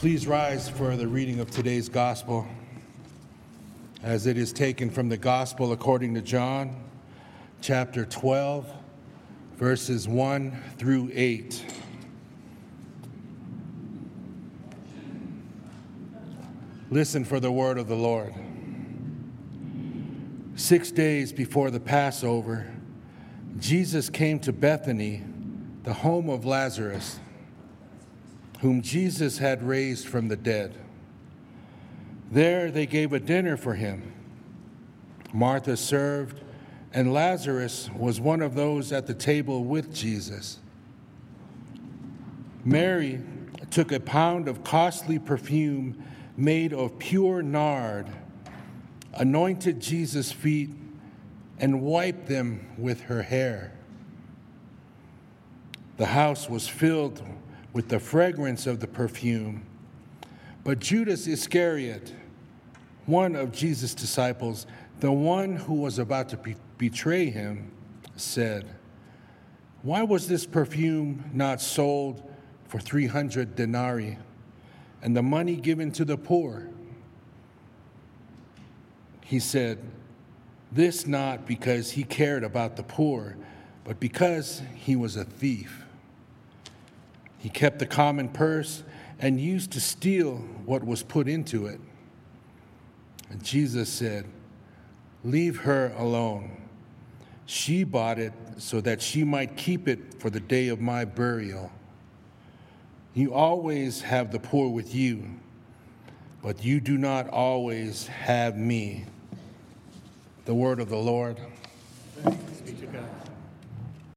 Please rise for the reading of today's gospel, as it is taken from the gospel according to John, chapter 12, verses 1 through 8. Listen for the word of the Lord. 6 days before the Passover, Jesus came to Bethany, the home of Lazarus, whom Jesus had raised from the dead. There they gave a dinner for him. Martha served, and Lazarus was one of those at the table with Jesus. Mary took a pound of costly perfume made of pure nard, anointed Jesus' feet, and wiped them with her hair. The house was filled with the fragrance of the perfume. But Judas Iscariot, one of Jesus' disciples, the one who was about to betray him, said, "Why was this perfume not sold for 300 denarii and the money given to the poor?" He said this not because he cared about the poor, but because he was a thief. He kept the common purse and used to steal what was put into it. And Jesus said, "Leave her alone. She bought it so that she might keep it for the day of my burial. You always have the poor with you, but you do not always have me." The word of the Lord. Thanks be to God.